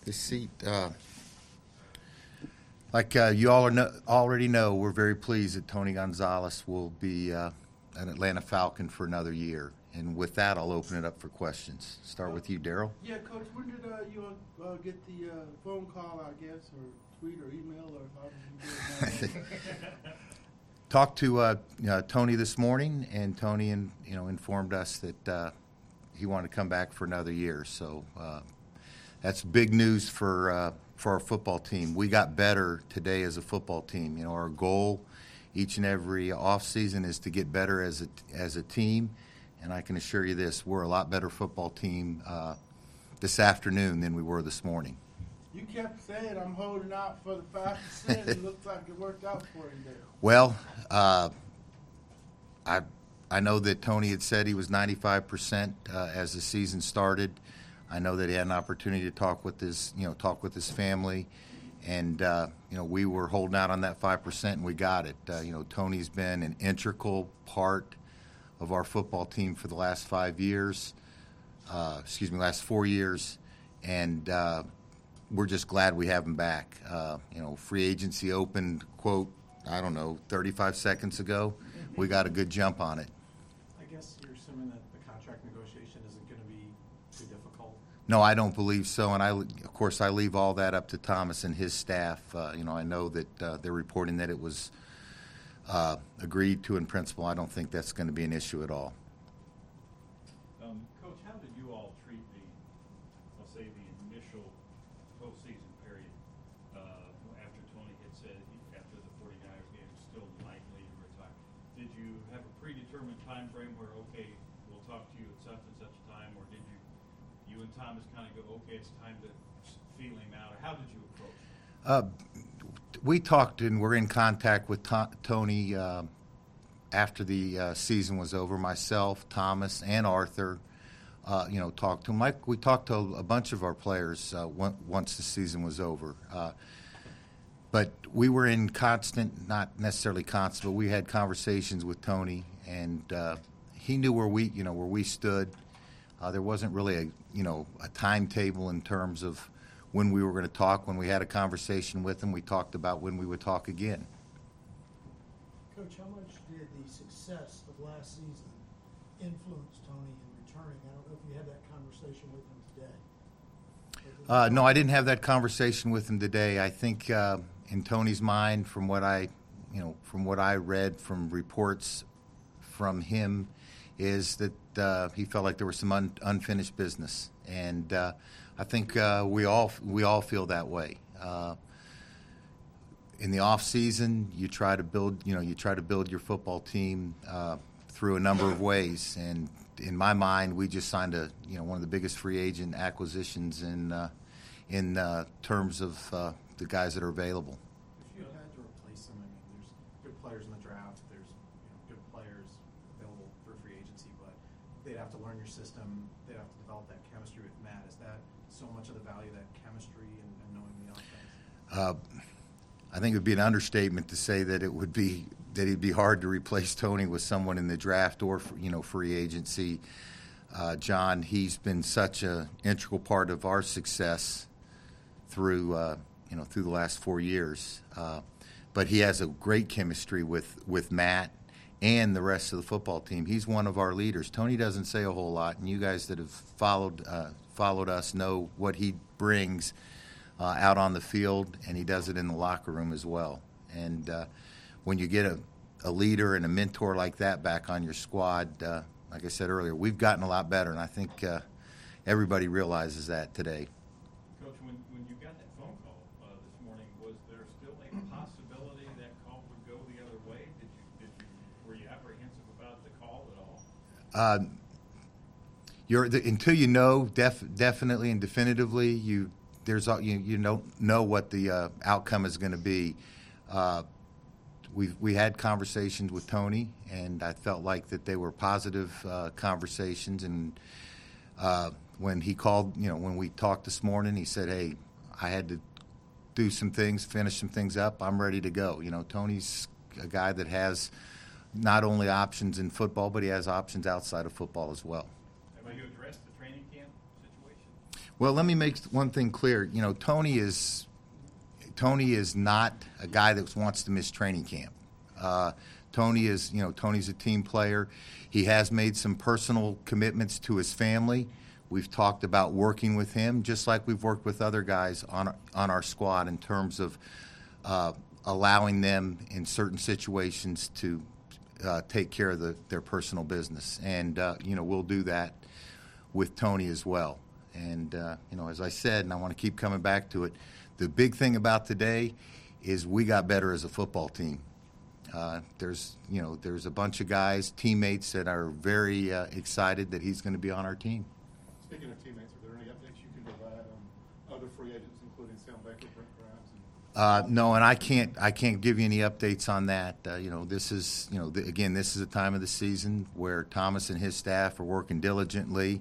This seat, like you all already know, we're very pleased that Tony Gonzalez will be an Atlanta Falcon for another year. And with that, I'll open it up for questions. Start with you, Daryl. Yeah, Coach, when did you get the phone call, I guess, or tweet or email, or how did you do it? Talked to Tony this morning, and Tony informed us that he wanted to come back for another year. So that's big news for our football team. We got better today as a football team. You know, our goal each and every offseason is to get better as a team. And I can assure you this, we're a lot better football team this afternoon than we were this morning. You kept saying I'm holding out for the 5%. It looks like it worked out for you there. Well, I know that Tony had said he was 95% as the season started. I know that he had an opportunity to talk with his family, and we were holding out on that 5%, and we got it. Tony's been an integral part of our football team for the last 5 years, last 4 years, and we're just glad we have him back. Free agency opened, quote, 35 seconds ago. We got a good jump on it. I guess you're assuming that the contract negotiation isn't going to be too difficult? No, I don't believe so, and of course I leave all that up to Thomas and his staff. I know that they're reporting that it was agreed to in principle. I don't think that's going to be an issue at all. Coach, how did you all treat the initial postseason period after Tony had said after the 49ers game was still likely to retire? Did you have a predetermined time frame where, okay, we'll talk to you at such and such a time, or did you and Thomas kind of go, okay, it's time to feel him out, or how did you approach it? We talked and we're in contact with Tony after the season was over. Myself, Thomas, and Arthur, talked to him. Like we talked to a bunch of our players once the season was over. But we were in constant, not necessarily constant, but we had conversations with Tony, and he knew where we stood. There wasn't really a timetable in terms of when we were going to talk. When we had a conversation with him, we talked about when we would talk again. Coach, how much did the success of last season influence Tony in returning? I don't know if you had that conversation with him today. No, I didn't have that conversation with him today. I think in Tony's mind, from what I read from reports from him, is that he felt like there was some unfinished business, and I think we all feel that way. In the off season, you try to build your football team through a number of ways, and in my mind, we just signed one of the biggest free agent acquisitions in terms of the guys that are available. If you had to replace them, there's good players in the draft, there's good players available for free agency, but they'd have to learn your system, they'd have to develop that chemistry with Matt. Is that so much of the value of that chemistry and knowing the offense? I think it would be an understatement to say that it'd be hard to replace Tony with someone in the draft or free agency. John, he's been such an integral part of our success through the last 4 years. But he has a great chemistry with Matt and the rest of the football team. He's one of our leaders. Tony doesn't say a whole lot, and you guys that have followed us know what he brings out on the field, and he does it in the locker room as well. And when you get a leader and a mentor like that back on your squad, like I said earlier, we've gotten a lot better, and I think everybody realizes that today. Coach, when you got that phone call this morning, was there still a possibility that call would go the other way? Were you apprehensive about the call at all? Until you know definitely and definitively, you don't know what the outcome is going to be. We had conversations with Tony, and I felt like that they were positive conversations. And when he called, when we talked this morning, he said, "Hey, I had to do some things, finish some things up. I'm ready to go." Tony's a guy that has not only options in football, but he has options outside of football as well. Have you addressed the training camp situation? Well, let me make one thing clear. You know, Tony is not a guy that wants to miss training camp. Tony's a team player. He has made some personal commitments to his family. We've talked about working with him, just like we've worked with other guys on our squad in terms of allowing them in certain situations to take care of their personal business. And, we'll do that with Tony as well. And, as I said, and I want to keep coming back to it, the big thing about today is we got better as a football team. There's a bunch of guys, teammates that are very excited that he's going to be on our team. Speaking of teammates, are there any updates you can provide on other free agents, including Sam Baker, Brent Grimes? No, and I can't give you any updates on that. This is this is a time of the season where Thomas and his staff are working diligently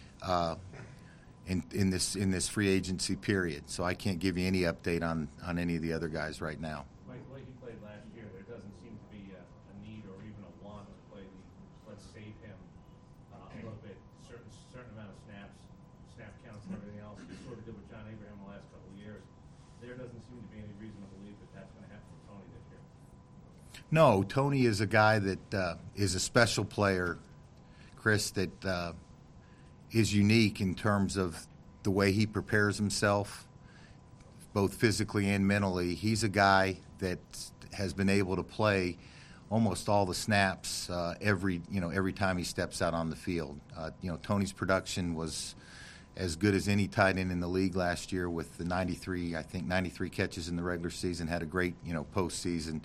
in this free agency period. So I can't give you any update on any of the other guys right now. Mike, the way he played last year, there doesn't seem to be a need or even a want to play let's save him a little bit, certain amount of snaps, snap counts and everything else. We sort of did with John Abraham the last couple of years. There doesn't seem to be any reason to believe that that's going to happen with Tony this year. No, Tony is a guy that is a special player, Chris, that is unique in terms of the way he prepares himself, both physically and mentally. He's a guy that has been able to play almost all the snaps every time he steps out on the field. Tony's production was as good as any tight end in the league last year with the 93 catches in the regular season, had a great, postseason.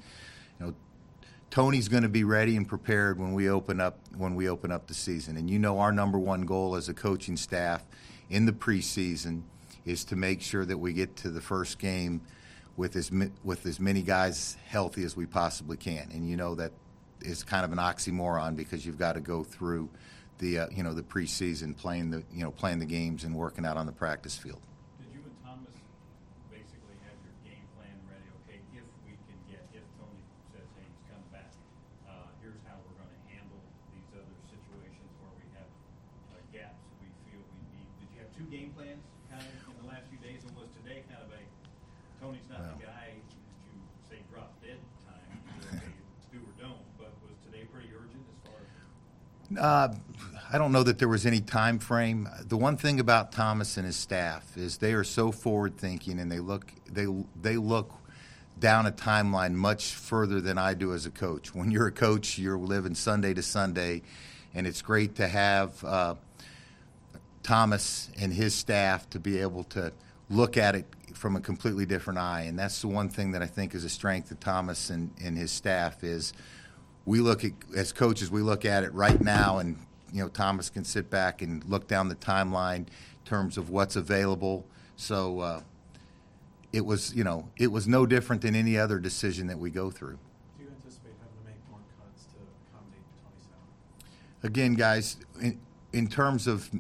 Tony's going to be ready and prepared when we open up the season. And our number one goal as a coaching staff in the preseason is to make sure that we get to the first game with as many guys healthy as we possibly can. And that is kind of an oxymoron because you've got to go through the the preseason playing the games and working out on the practice field. Did you and Thomas basically have your game plan ready? Okay, if Tony says, hey, he's coming back, here's how we're going to handle these other situations where we have gaps we feel we need. Did you have two game plans kind of in the last few days, or was today kind of a Tony's not the guy that you say drop dead time, okay, do or don't, but was today pretty urgent as far as? I don't know that there was any time frame. The one thing about Thomas and his staff is they are so forward thinking, and they look down a timeline much further than I do as a coach. When you're a coach, you're living Sunday to Sunday, and it's great to have Thomas and his staff to be able to look at it from a completely different eye. And that's the one thing that I think is a strength of Thomas and his staff is we look at, as coaches, we look at it right now, and Thomas can sit back and look down the timeline in terms of what's available. So it was no different than any other decision that we go through. Do you anticipate having to make more cuts to accommodate Tony's salary? Again, guys, in terms of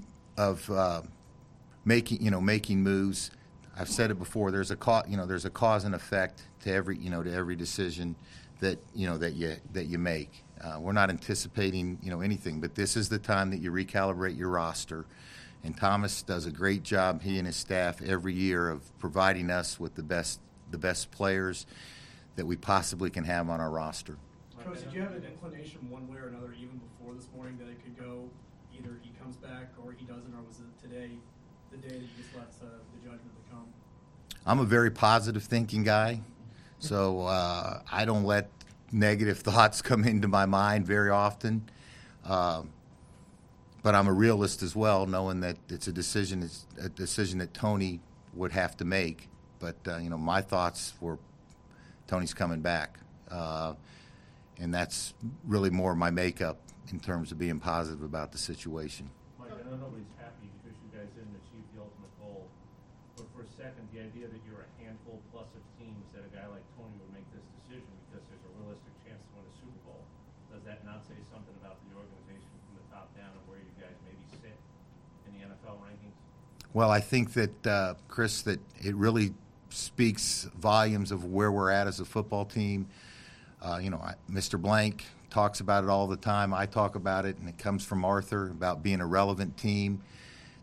making moves, I've said it before. There's a cause and effect to every decision that you make. We're not anticipating anything, but this is the time that you recalibrate your roster. And Thomas does a great job, he and his staff, every year of providing us with the best players that we possibly can have on our roster. Coach, did you have an inclination one way or another even before this morning that it could go either he comes back or he doesn't, or was it today the day that you just let the judgment to come? I'm a very positive thinking guy, so I don't let negative thoughts come into my mind very often. But I'm a realist as well, knowing that it's a decision that Tony would have to make. But my thoughts were Tony's coming back, and that's really more my makeup in terms of being positive about the situation. Mike, I know nobody's happy because you guys didn't achieve the ultimate goal, but for a second, the idea that you're a handful plus of teams that a guy like Tony would make this decision because there's a realistic chance to win a Super Bowl, does that not say something about the organization from the top down and where you guys maybe sit in the NFL rankings? Well, I think that, Chris, that it really speaks volumes of where we're at as a football team. Mr. Blank talks about it all the time. I talk about it, and it comes from Arthur about being a relevant team,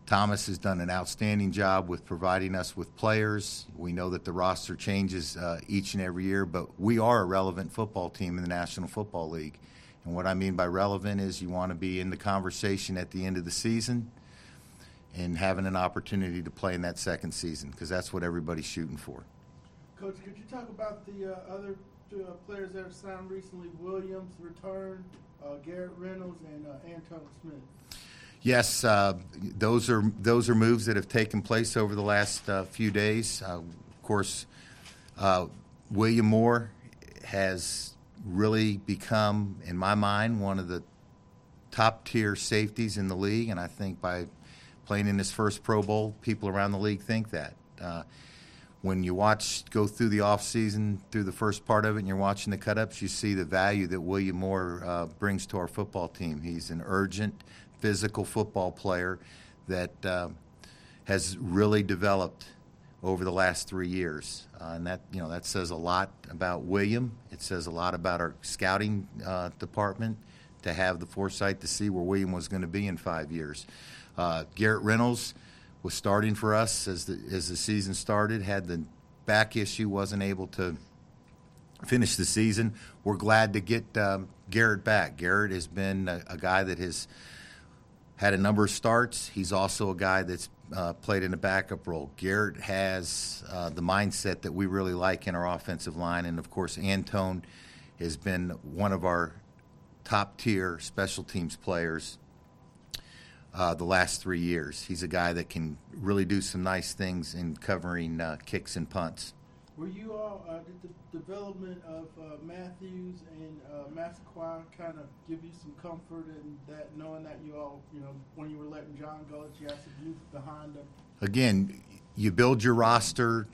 Thomas has done an outstanding job with providing us with players. We know that the roster changes each and every year, but we are a relevant football team in the National Football League. And what I mean by relevant is you want to be in the conversation at the end of the season and having an opportunity to play in that second season, because that's what everybody's shooting for. Coach, could you talk about the other players that have signed recently? Williams returned, Garrett Reynolds, and Anton Smith. Yes, those are moves that have taken place over the last few days. Of course, William Moore has really become, in my mind, one of the top-tier safeties in the league, and I think by playing in his first Pro Bowl, people around the league think that. When you go through the offseason, through the first part of it, and you're watching the cut-ups, you see the value that William Moore brings to our football team. He's an urgent, physical football player that has really developed over the last 3 years, and that says a lot about William. It says a lot about our scouting department to have the foresight to see where William was going to be in 5 years. Garrett Reynolds was starting for us as the season started. Had the back issue, wasn't able to finish the season. We're glad to get Garrett back. Garrett has been a guy that has had a number of starts. He's also a guy that's played in a backup role. Garrett has the mindset that we really like in our offensive line. And, of course, Anton has been one of our top-tier special teams players the last 3 years. He's a guy that can really do some nice things in covering kicks and punts. Were you all, did the development of Matthews and Massaquoi kind of give you some comfort in that, knowing that you all, when you were letting John go, that you had some youth behind them? Again, you build your roster,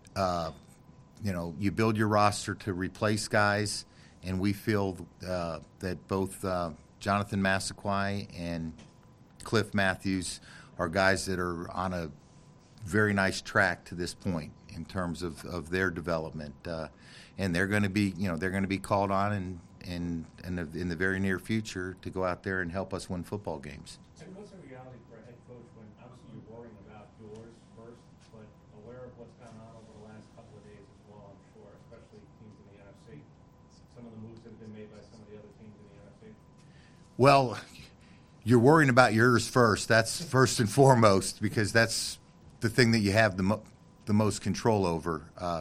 you build your roster to replace guys, and we feel that both Jonathan Massaquoi and Cliff Matthews are guys that are on a very nice track to this point in terms of their development, and they're going to be called on in the very near future to go out there and help us win football games. And what's the reality for a head coach when obviously you're worrying about yours first, but aware of what's gone on over the last couple of days as well, I'm sure, especially teams in the NFC, some of the moves that have been made by some of the other teams in the NFC? Well, you're worrying about yours first. That's first and foremost, because that's the thing that you have the most control over,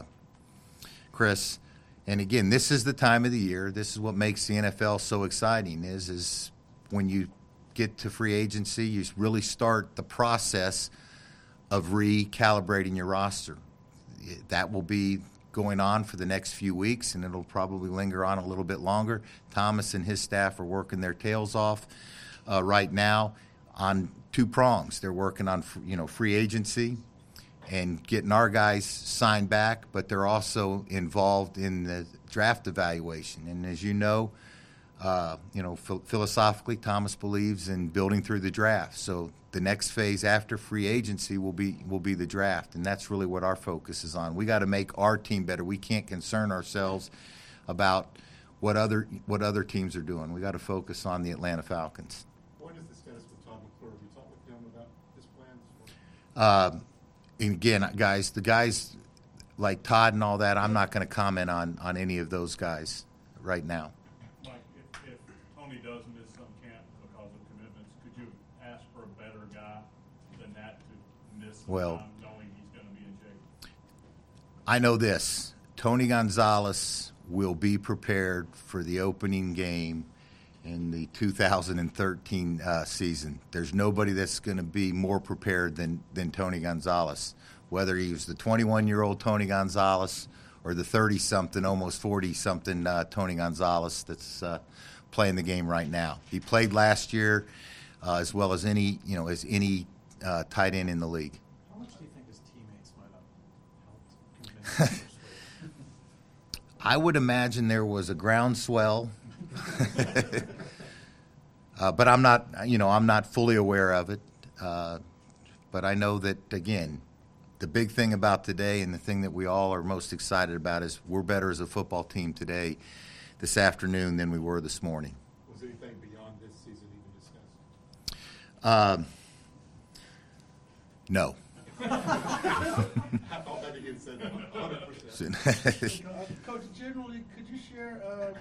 Chris. And again, this is the time of the year. This is what makes the NFL so exciting. Is when you get to free agency, you really start the process of recalibrating your roster. That will be going on for the next few weeks, and it'll probably linger on a little bit longer. Thomas and his staff are working their tails off right now on two prongs. They're working on free agency and getting our guys signed back, but they're also involved in the draft evaluation. And as you know, philosophically, Thomas believes in building through the draft. So the next phase after free agency will be the draft, and that's really what our focus is on. We got to make our team better. We can't concern ourselves about what other teams are doing. We got to focus on the Atlanta Falcons. What is the status with Todd McClure? Have you talked with him about his plans? And again, guys, the guys like Todd and all that, I'm not going to comment on any of those guys right now. Mike, if Tony does miss some camp because of commitments, could you ask for a better guy than that to miss some time knowing he's going to be in shape? I know this. Tony Gonzalez will be prepared for the opening game in the 2013 season. There's nobody that's going to be more prepared than Tony Gonzalez, whether he was the 21-year-old Tony Gonzalez or the 30-something, almost 40-something Tony Gonzalez that's playing the game right now. He played last year as well as any tight end in the league. How much do you think his teammates might have helped convince him? I would imagine there was a groundswell. But I'm not fully aware of it. But I know that, again, the big thing about today and the thing that we all are most excited about is we're better as a football team today, this afternoon, than we were this morning. Was anything beyond this season even discussed? No. I thought maybe he had said that 100%. Coach, generally, could you share?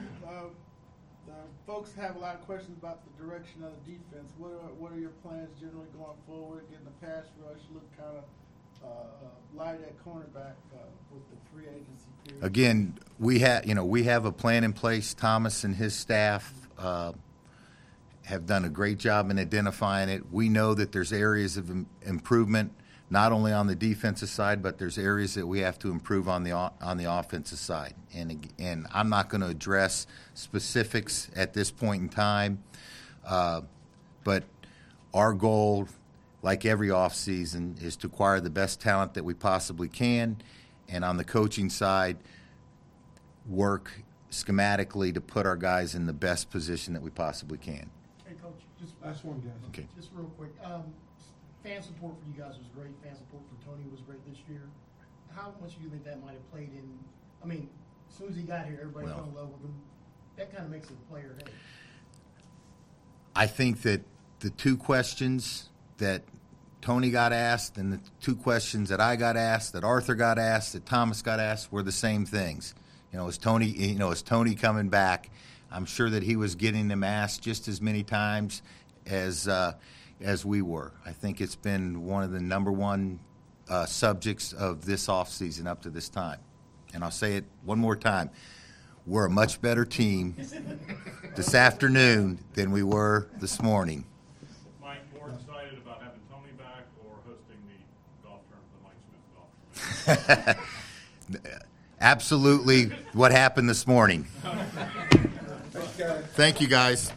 Folks have a lot of questions about the direction of the defense. What are your plans generally going forward? Getting the pass rush look kind of light at cornerback with the free agency period. Again, we have a plan in place. Thomas and his staff have done a great job in identifying it. We know that there's areas of improvement, not only on the defensive side, but there's areas that we have to improve on the offensive side. And I'm not going to address specifics at this point in time, but our goal, like every offseason, is to acquire the best talent that we possibly can, and on the coaching side, work schematically to put our guys in the best position that we possibly can. Hey, Coach, just Last one, guys. Okay. Just real quick. Fan support for you guys was great. Fan support for Tony was great this year. How much do you think that might have played in? I mean, as soon as he got here, everybody fell in love with him. That kind of makes it a player. Hey, I think that the two questions that Tony got asked and the two questions that I got asked, that Arthur got asked, that Thomas got asked were the same things. Is Tony coming back? I'm sure that he was getting them asked just as many times as we were. I think it's been one of the number one subjects of this offseason up to this time. And I'll say it one more time. We're a much better team this afternoon than we were this morning. Mike, more excited about having Tony back or hosting the golf tournament, the Mike Smith golf tournament? Absolutely what happened this morning. Thank you, guys.